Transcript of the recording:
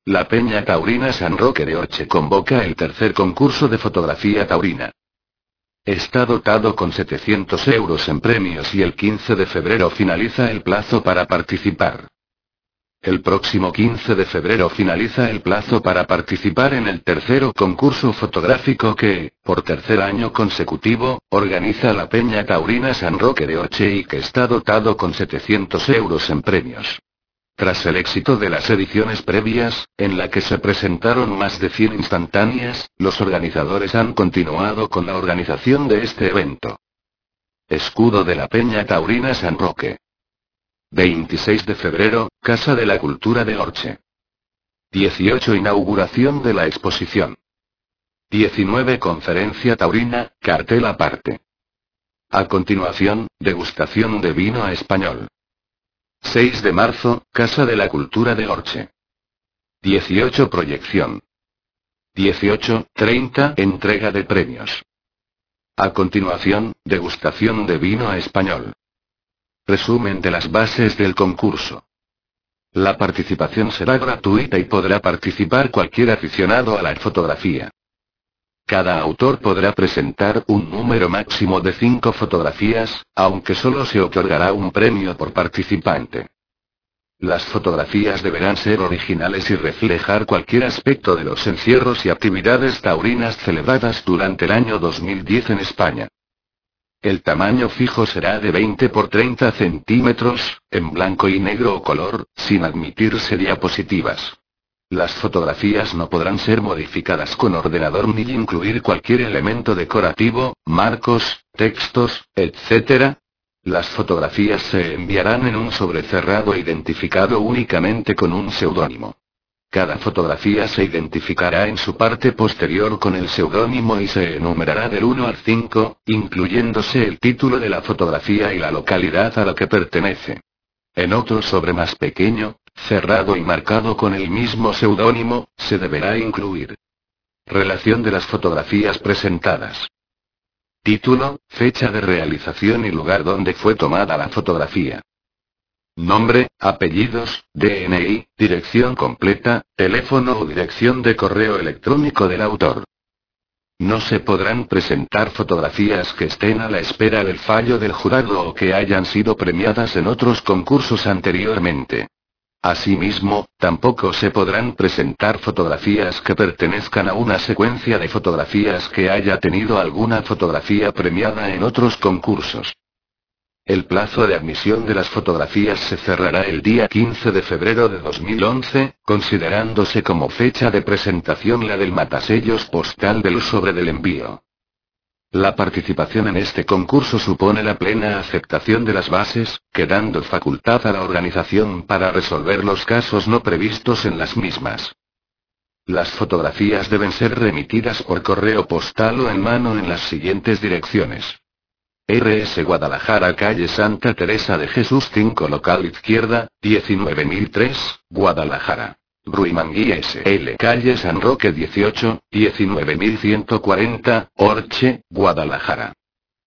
La Peña Taurina San Roque de Orche convoca el tercer concurso de fotografía taurina. Está dotado con 700 euros en premios y el 15 de febrero finaliza el plazo para participar. El próximo 15 de febrero finaliza el plazo para participar en el tercero concurso fotográfico que, por tercer año consecutivo, organiza la Peña Taurina San Roque de Orche y que está dotado con 700 euros en premios. Tras el éxito de las ediciones previas, en la que se presentaron más de 100 instantáneas, los organizadores han continuado con la organización de este evento. Escudo de la Peña Taurina San Roque. 26 de febrero, Casa de la Cultura de Orche. 18 Inauguración de la exposición. 19 Conferencia taurina, cartel aparte. A continuación, degustación de vino español. 6 de marzo, Casa de la Cultura de Orche. 18 Proyección. 18:30 Entrega de premios. A continuación, degustación de vino español. Resumen de las bases del concurso. La participación será gratuita y podrá participar cualquier aficionado a la fotografía. Cada autor podrá presentar un número máximo de 5 fotografías, aunque solo se otorgará un premio por participante. Las fotografías deberán ser originales y reflejar cualquier aspecto de los encierros y actividades taurinas celebradas durante el año 2010 en España. El tamaño fijo será de 20 por 30 centímetros, en blanco y negro o color, sin admitirse diapositivas. Las fotografías no podrán ser modificadas con ordenador ni incluir cualquier elemento decorativo, marcos, textos, etc. Las fotografías se enviarán en un sobre cerrado identificado únicamente con un seudónimo. Cada fotografía se identificará en su parte posterior con el seudónimo y se enumerará del 1 al 5, incluyéndose el título de la fotografía y la localidad a la que pertenece. En otro sobre más pequeño, cerrado y marcado con el mismo seudónimo, se deberá incluir relación de las fotografías presentadas. Título, fecha de realización y lugar donde fue tomada la fotografía. Nombre, apellidos, DNI, dirección completa, teléfono o dirección de correo electrónico del autor. No se podrán presentar fotografías que estén a la espera del fallo del jurado o que hayan sido premiadas en otros concursos anteriormente. Asimismo, tampoco se podrán presentar fotografías que pertenezcan a una secuencia de fotografías que haya tenido alguna fotografía premiada en otros concursos. El plazo de admisión de las fotografías se cerrará el día 15 de febrero de 2011, considerándose como fecha de presentación la del matasellos postal del sobre del envío. La participación en este concurso supone la plena aceptación de las bases, quedando facultad a la organización para resolver los casos no previstos en las mismas. Las fotografías deben ser remitidas por correo postal o en mano en las siguientes direcciones. R.S. Guadalajara, calle Santa Teresa de Jesús 5 local izquierda, 19003, Guadalajara. Ruimangui S.L. calle San Roque 18, 19140, Orche, Guadalajara.